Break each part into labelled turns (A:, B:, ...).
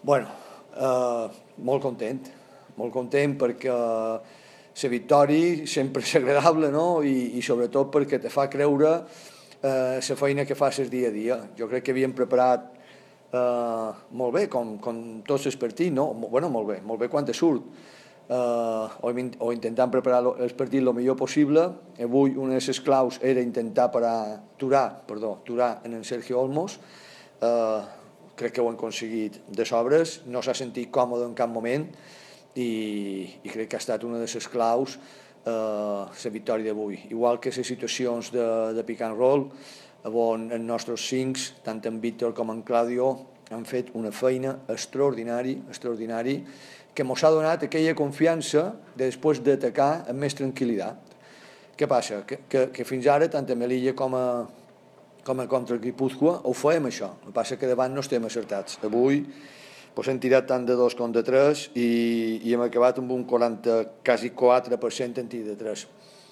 A: Bueno, molt content perquè la victòria sempre és agradable, no? I sobretot perquè te fa creure la feina que fas el dia a dia. Jo crec que havíem preparat molt bé, com tots els partits, no? Bueno, molt bé quan te surt. O intentant preparar els partits el millor possible. Avui una de les claus era intentar turar en el Sergio Olmos. Crec que ho han aconseguit de sobres, no s'ha sentit còmode en cap moment i crec que ha estat una de les claus la victòria d'avui. Igual que les situacions de pick and roll, on els nostres cincs, tant en Víctor com en Claudio, han fet una feina extraordinària, que ens ha donat aquella confiança de després d'atacar amb més tranquil·litat. Què passa? Que fins ara, tant a Melilla com a contra el Guipúzcoa, ho fèiem això. El que passa que davant no estem acertats. Avui hem tirat tant de 2 com de 3 i hem acabat amb un 40, quasi 4% en tir de 3.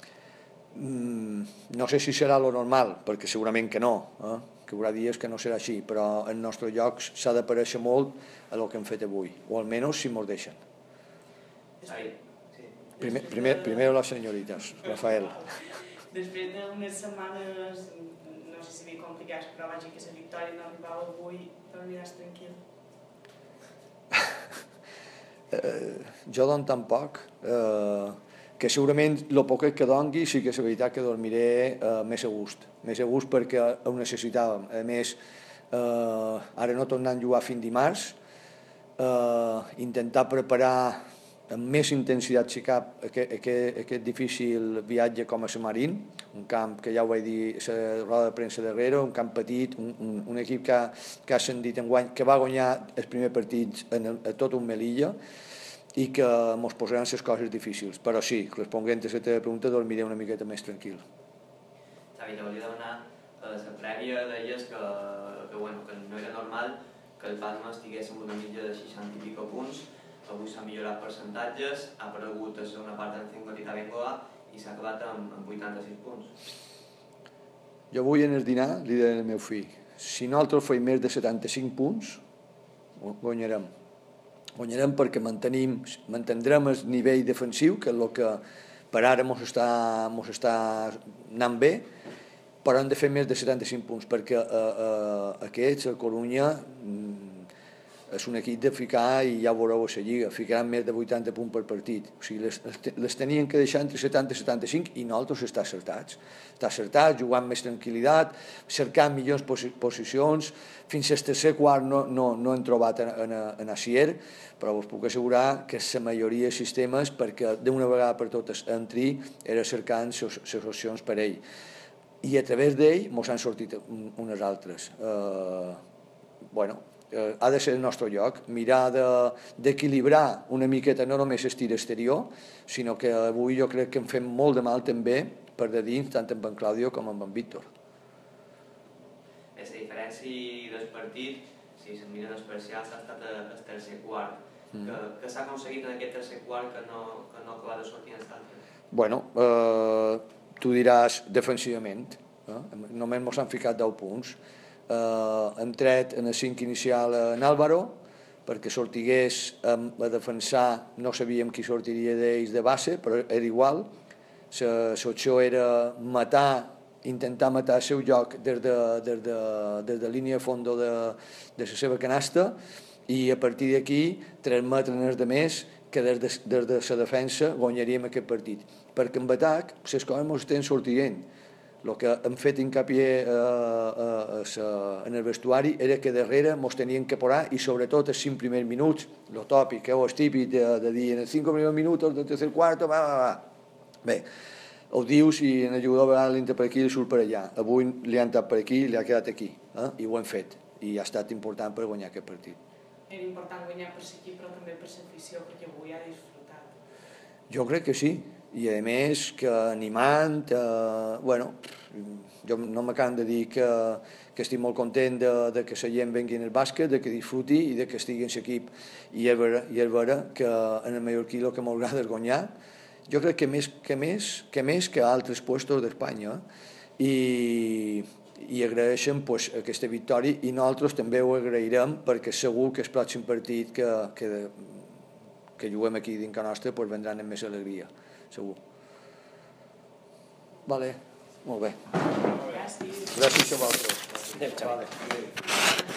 A: No sé si serà lo normal, perquè segurament que no, que hi haurà dies que no serà així, però en nostres llocs s'ha de parèixer molt a el que hem fet avui, o almenys si mos deixen. Primero las señoritas, Rafael.
B: Després d'unes setmanes, no sé si ben complicats, però vaig dir que la victòria no arribava avui, dormiràs tranquil.
A: Jo don tan poc que segurament el poquet que dongui sí que és la veritat que dormiré més a gust perquè ho necessitàvem. A més, ara no tornant a jugar fins dimarts, intentar preparar amb més intensitat si cap aquest difícil viatge com a Samarín, un camp que ja ho vaig dir a la roda de premsa darrere, un camp petit, un equip que ha ascendit enguany, que va guanyar els primers partits a tot un Melilla i que ens posaran les coses difícils. Però sí, responent a la teva pregunta, dormiré una miqueta més tranquil.
C: Xavi, te volia demanar la prèvia, deies que no era normal que el Palma estigués amb una mitja de 60 i pico punts. Avui s'han millorat percentatges, ha aparegut a la segona part en Cinquantita Bengoa i s'ha acabat amb 86 punts.
A: Jo avui en el dinar li diré al meu fill, si nosaltres fem més de 75 punts, guanyarem. Guanyarem perquè mantindrem el nivell defensiu, que és el que per ara ens està anant bé, però hem de fer més de 75 punts, perquè aquests, a Corunya, és un equip de ficar, i ja ho veureu a la Lliga, ficaran més de 80 punts per partit. O sigui, les tenien que deixar entre 70 i 75 i nosaltres està acertats. Està acertats, jugant més tranquil·litat, cercant millors posicions. Fins al tercer quart no hem trobat en Asier, però us puc assegurar que la majoria de sistemes, perquè d'una vegada per totes entri, era cercant les opcions per ell. I a través d'ell ens han sortit unes altres. Ha de ser el nostre lloc, mirar d'equilibrar una miqueta no només el tir exterior, sinó que avui jo crec que hem fet molt de mal també per de dins, tant amb en Claudio com amb en Víctor.
C: La diferència del partit, si se'n miren els parcials, ha estat el tercer quart. Què s'ha aconseguit en aquest tercer quart que no acaba de sortir en l'altre?
A: Bueno, tu diràs defensivament, només ens han ficat 10 punts. Hem tret en el 5 inicial en Álvaro perquè sortigués a defensar, no sabíem qui sortiria d'ells de base, però era igual. L'opció era intentar matar el seu joc des de línia de fondo de la seva canasta i a partir d'aquí transmetre els altres que des de la defensa guanyaríem aquest partit. Perquè en atac les coses ens estan sortint. El que hem fet hincapié en el vestuari era que darrere ens tenien que posar, i sobretot els 5 primers minuts, el tòpic, que és típic de dir en els 5 primers minuts del tercer quart, bé, ho dius i en el jugador a vegades l'entra per aquí i surt per allà. Avui li han entrat per aquí i li ha quedat aquí, i ho hem fet, i ha estat important per guanyar aquest partit.
B: Era important guanyar per l'equip, però també per l'afició, perquè avui ha disfrutat.
A: Jo crec que sí, i a més que animant, jo no m'acabo de dir que estic molt content de que la gent vengui en el bàsquet, de que disfruti i de que estigui en l'equip, i és vera que en el mallorquí el que m'agrada és guanyar. Jo crec que més que a altres puestos d'Espanya, i i agraeixen aquesta victòria, i nosaltres també ho agrairem, perquè segur que el pròxim partit que juguem aquí dins casa nostra vendran amb més alegria, segur. Vale, molt bé.
B: Gràcies.
A: Gràcies a vosaltres.
D: Adéu, Xavi.
A: Vale.